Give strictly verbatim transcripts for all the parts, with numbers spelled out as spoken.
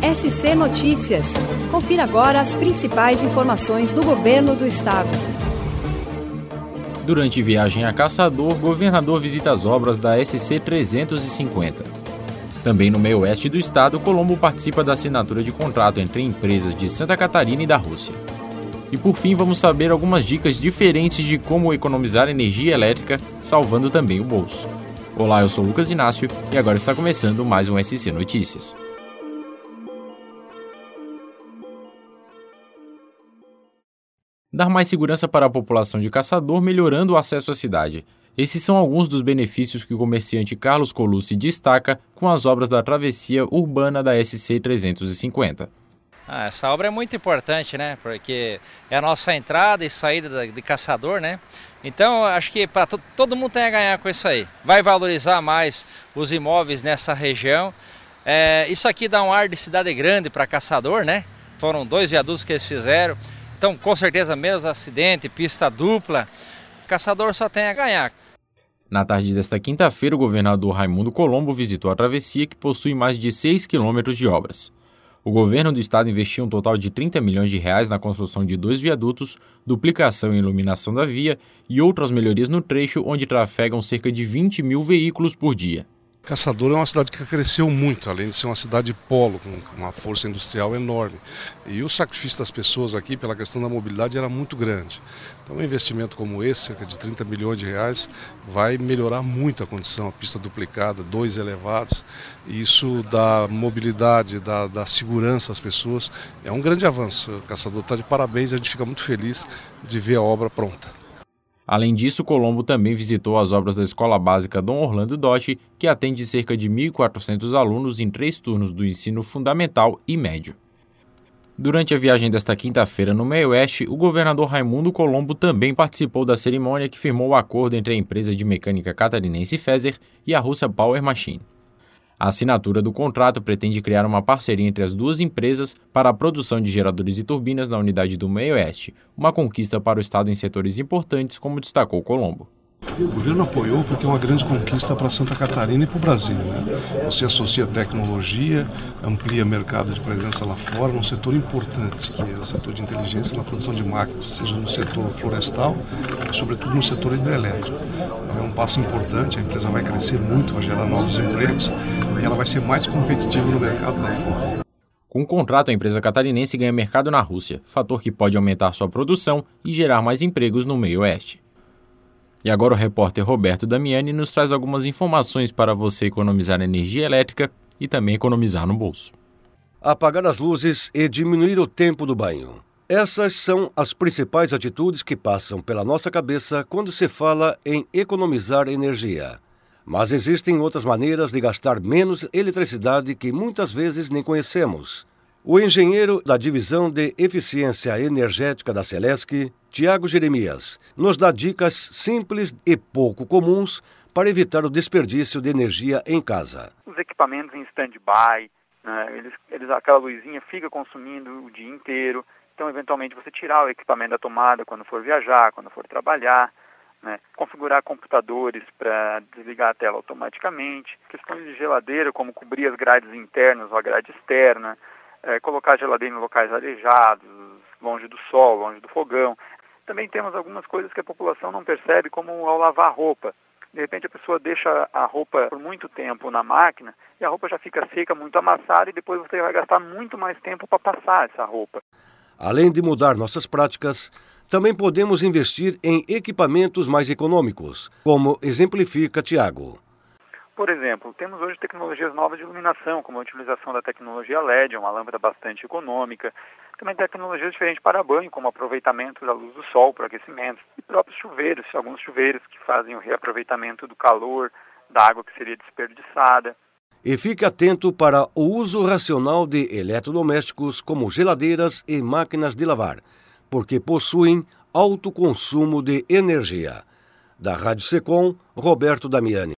S C Notícias. Confira agora as principais informações do governo do estado. Durante viagem a Caçador, governador visita as obras da S C trezentos e cinquenta. Também no meio oeste do estado, Colombo participa da assinatura de contrato entre empresas de Santa Catarina e da Rússia. E por fim, vamos saber algumas dicas diferentes de como economizar energia elétrica, salvando também o bolso. Olá, eu sou Lucas Inácio e agora está começando mais um S C Notícias. Dar mais segurança para a população de Caçador, melhorando o acesso à cidade. Esses são alguns dos benefícios que o comerciante Carlos Colucci destaca com as obras da travessia urbana da S C trezentos e cinquenta. Ah, essa obra é muito importante, né? Porque é a nossa entrada e saída de Caçador, né? Então, acho que pra to- todo mundo tem a ganhar com isso aí. Vai valorizar mais os imóveis nessa região. É, isso aqui dá um ar de cidade grande para Caçador, né? Foram dois viadutos que eles fizeram. Então, com certeza, menos acidente, pista dupla. Caçador só tem a ganhar. Na tarde desta quinta-feira, o governador Raimundo Colombo visitou a travessia, que possui mais de seis quilômetros de obras. O governo do estado investiu um total de trinta milhões de reais na construção de dois viadutos, duplicação e iluminação da via e outras melhorias no trecho, onde trafegam cerca de vinte mil veículos por dia. Caçador é uma cidade que cresceu muito, além de ser uma cidade polo, com uma força industrial enorme. E o sacrifício das pessoas aqui pela questão da mobilidade era muito grande. Então um investimento como esse, cerca de trinta milhões de reais, vai melhorar muito a condição, a pista duplicada, dois elevados. E isso dá mobilidade, dá, dá segurança às pessoas. É um grande avanço. O Caçador está de parabéns e a gente fica muito feliz de ver a obra pronta. Além disso, Colombo também visitou as obras da Escola Básica Dom Orlando Dotti, que atende cerca de mil e quatrocentos alunos em três turnos do ensino fundamental e médio. Durante a viagem desta quinta-feira no meio oeste, o governador Raimundo Colombo também participou da cerimônia que firmou o acordo entre a empresa de mecânica catarinense Feser e a russa Power Machine. A assinatura do contrato pretende criar uma parceria entre as duas empresas para a produção de geradores e turbinas na unidade do meio oeste, uma conquista para o estado em setores importantes, como destacou Colombo. O governo apoiou porque é uma grande conquista para Santa Catarina e para o Brasil, né? Você associa tecnologia, amplia mercado de presença lá fora, num setor importante, que é o setor de inteligência na produção de máquinas, seja no setor florestal e sobretudo no setor hidrelétrico. É um passo importante, a empresa vai crescer muito, vai gerar novos empregos e ela vai ser mais competitiva no mercado lá fora. Com o contrato, a empresa catarinense ganha mercado na Rússia, fator que pode aumentar sua produção e gerar mais empregos no meio oeste. E agora o repórter Roberto Damiani nos traz algumas informações para você economizar energia elétrica e também economizar no bolso. Apagar as luzes e diminuir o tempo do banho. Essas são as principais atitudes que passam pela nossa cabeça quando se fala em economizar energia. Mas existem outras maneiras de gastar menos eletricidade que muitas vezes nem conhecemos. O engenheiro da Divisão de Eficiência Energética da Celesc, Tiago Jeremias, nos dá dicas simples e pouco comuns para evitar o desperdício de energia em casa. Os equipamentos em stand-by, né, eles, eles, aquela luzinha fica consumindo o dia inteiro, então eventualmente você tirar o equipamento da tomada quando for viajar, quando for trabalhar, né, configurar computadores para desligar a tela automaticamente, questões de geladeira, como cobrir as grades internas ou a grade externa, É, colocar a geladeira em locais arejados, longe do sol, longe do fogão. Também temos algumas coisas que a população não percebe, como ao lavar roupa. De repente a pessoa deixa a roupa por muito tempo na máquina e a roupa já fica seca, muito amassada, e depois você vai gastar muito mais tempo para passar essa roupa. Além de mudar nossas práticas, também podemos investir em equipamentos mais econômicos, como exemplifica Tiago. Por exemplo, temos hoje tecnologias novas de iluminação, como a utilização da tecnologia L E D, uma lâmpada bastante econômica. Também tecnologias diferentes para banho, como aproveitamento da luz do sol para aquecimento. E próprios chuveiros, alguns chuveiros que fazem o reaproveitamento do calor, da água que seria desperdiçada. E fique atento para o uso racional de eletrodomésticos como geladeiras e máquinas de lavar, porque possuem alto consumo de energia. Da Rádio Secom, Roberto Damiani.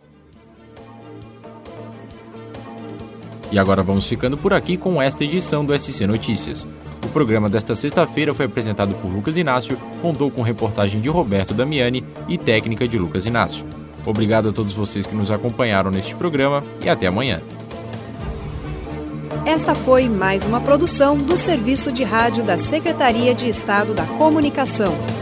E agora vamos ficando por aqui com esta edição do S C Notícias. O programa desta sexta-feira foi apresentado por Lucas Inácio, contou com reportagem de Roberto Damiani e técnica de Lucas Inácio. Obrigado a todos vocês que nos acompanharam neste programa e até amanhã. Esta foi mais uma produção do Serviço de Rádio da Secretaria de Estado da Comunicação.